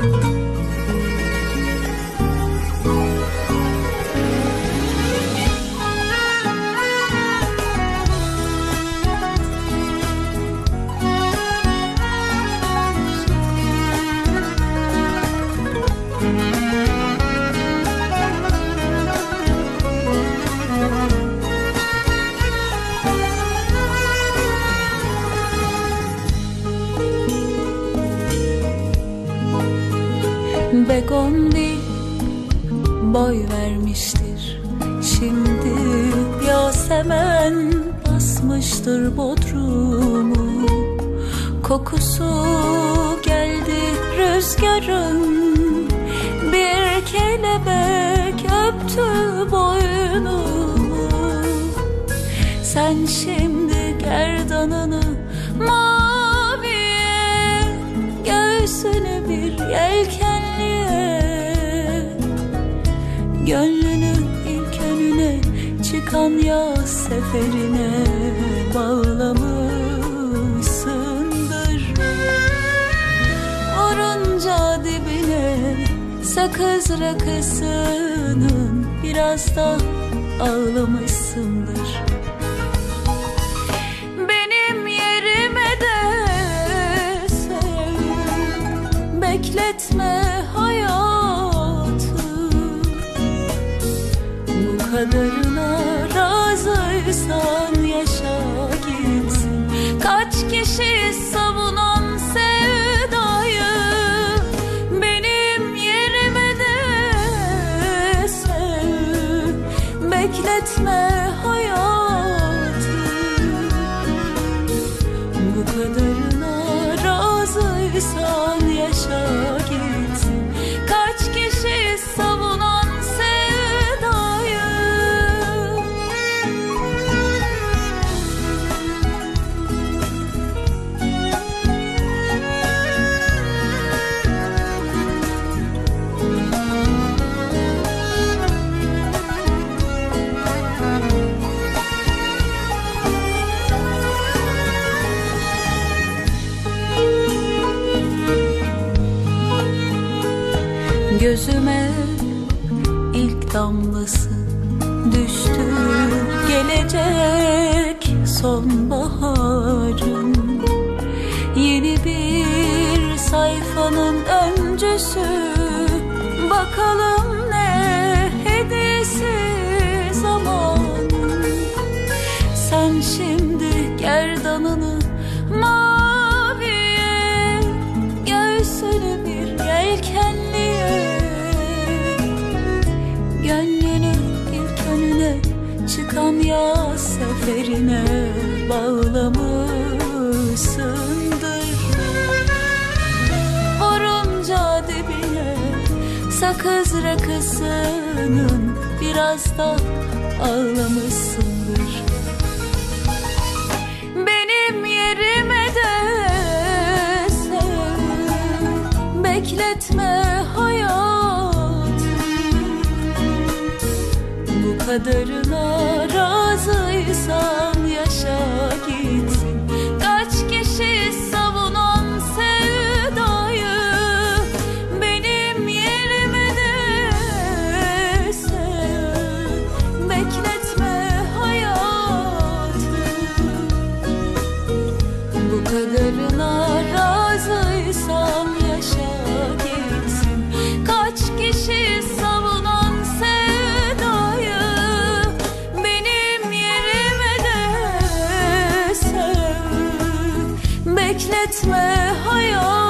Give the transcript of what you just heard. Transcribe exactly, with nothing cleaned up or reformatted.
Begonvil boy vermiştir, şimdi Yasemen basmıştır bodrumu. Kokusu geldi rüzgarın, bir kelebek öptü boynumu. Sen şimdi gerdanını maviye, göğsünü bir yelkenliye, gönlünü ilk önüne çıkan yaz seferine bağlamışsındır. Vurunca dibine sakız rakısının, biraz da ağlamışsındır. Benim yerime de sev, bekletme hayatı. Bu kadarına razıysan yaşa gitsin. Kaç kişi savunan sevdayı, benim yerime de sev, bekletme hayatı. Bu kadarına razıysan yaşa gitsin. Kaç kişi savunan sevdayı. Gözüme ilk damlası düştü, gelecek sonbaharın. Yeni bir sayfanın öncüsü, bakalım ne hediyesi zamanın. Sen şimdi gerdanını maviye, göğsünü bir yelkenliye, gönlünü ilk önüne çıkan yaz seferine bağlamışsındır. Vurunca dibine sakız rakısının, biraz da ağlamışsındır. Benim yerime de sev, bekletme hayatı. Bu kadarına razıysan yaşa gitsin. Kaç kişi savunan sevdayı, benim yerime de sev, bekletme hayatı. Bu kadarına razıysan yaşa gitsin. Kaç kişi savunan sevdayı, benim yerime de sev, bekletme hayatı.